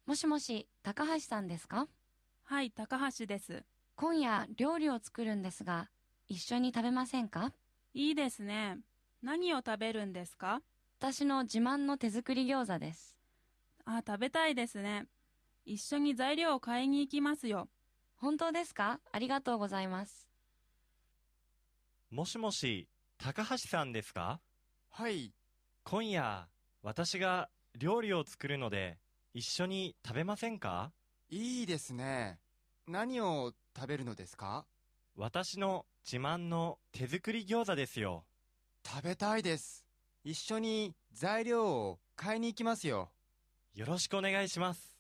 もしもし、高橋さんですか？ はい、高橋です。 今夜料理を作るんですが、一緒に食べませんか？ いいですね。何を食べるんですか？ 私の自慢の手作り餃子です。 あ、食べたいですね。一緒に材料を買いに行きますよ。 本当ですか？ありがとうございます。 もしもし、高橋さんですか？ はい、 今夜、私が料理を作るので、一緒に食べませんか？ いいですね。何を食べるのですか？ 私の自慢の手作り餃子ですよ。 食べたいです。一緒に材料を買いに行きますよ。 よろしくお願いします。